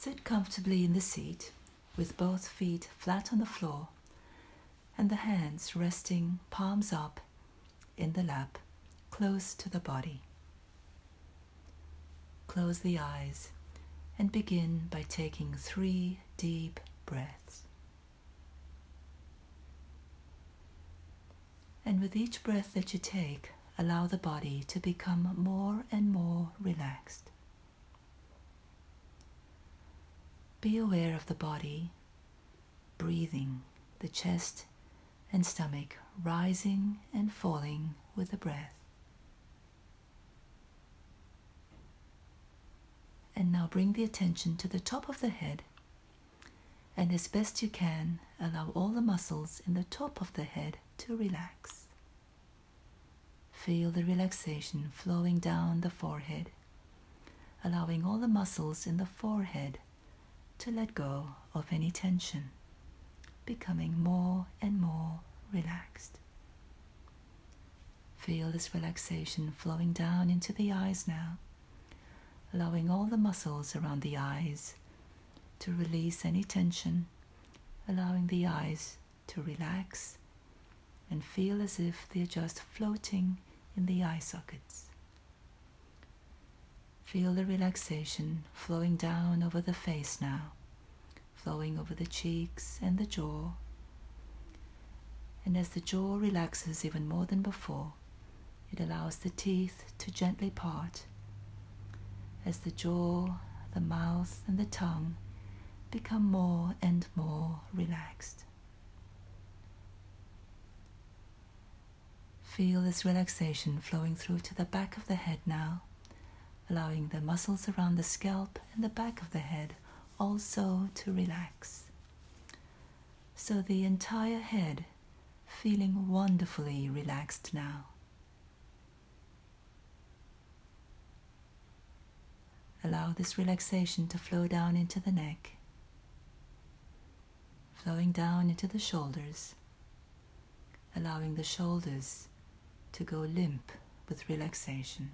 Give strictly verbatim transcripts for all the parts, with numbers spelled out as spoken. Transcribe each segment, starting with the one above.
Sit comfortably in the seat with both feet flat on the floor and the hands resting palms up in the lap, close to the body. Close the eyes and begin by taking three deep breaths. And with each breath that you take, allow the body to become more and more relaxed. Be aware of the body breathing, the chest and stomach rising and falling with the breath. And now bring the attention to the top of the head, and as best you can, allow all the muscles in the top of the head to relax. Feel the relaxation flowing down the forehead, allowing all the muscles in the forehead to let go of any tension, becoming more and more relaxed. Feel this relaxation flowing down into the eyes now, allowing all the muscles around the eyes to release any tension, allowing the eyes to relax and feel as if they're just floating in the eye sockets. Feel the relaxation flowing down over the face now, flowing over the cheeks and the jaw. And as the jaw relaxes even more than before, it allows the teeth to gently part, as the jaw, the mouth, and the tongue become more and more relaxed. Feel this relaxation flowing through to the back of the head now, allowing the muscles around the scalp and the back of the head also to relax. So the entire head feeling wonderfully relaxed now. Allow this relaxation to flow down into the neck, flowing down into the shoulders, allowing the shoulders to go limp with relaxation.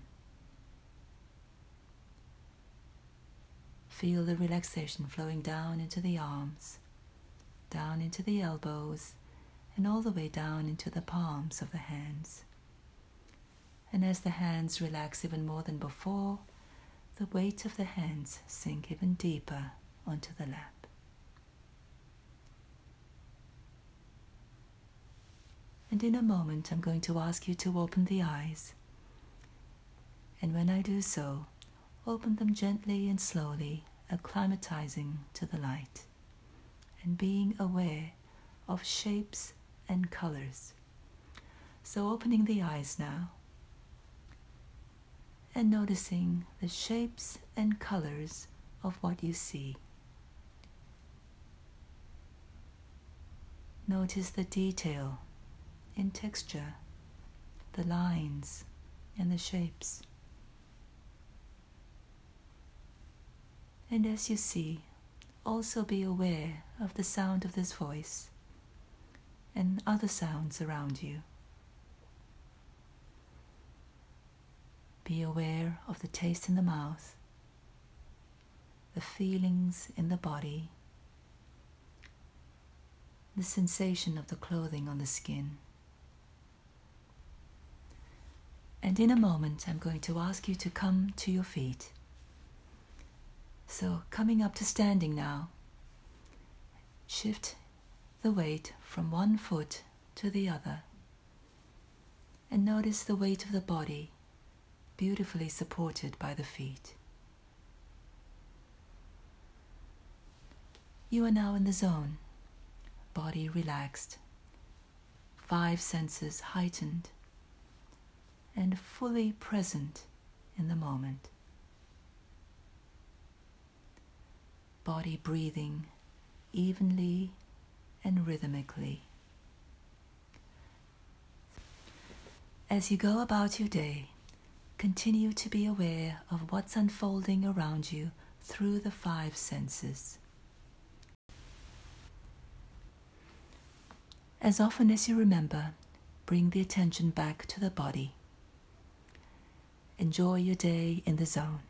Feel the relaxation flowing down into the arms, down into the elbows, and all the way down into the palms of the hands. And as the hands relax even more than before, the weight of the hands sink even deeper onto the lap. And in a moment, I'm going to ask you to open the eyes. And when I do so, open them gently and slowly, acclimatizing to the light and being aware of shapes and colors. So opening the eyes now and noticing the shapes and colors of what you see. Notice the detail in texture, the lines and the shapes. And as you see, also be aware of the sound of this voice and other sounds around you. Be aware of the taste in the mouth, the feelings in the body, the sensation of the clothing on the skin. And in a moment, I'm going to ask you to come to your feet. So coming up to standing now, shift the weight from one foot to the other and notice the weight of the body beautifully supported by the feet. You are now in the zone, body relaxed, five senses heightened, and fully present in the moment. Body breathing evenly and rhythmically. As you go about your day, continue to be aware of what's unfolding around you through the five senses. As often as you remember, bring the attention back to the body. Enjoy your day in the zone.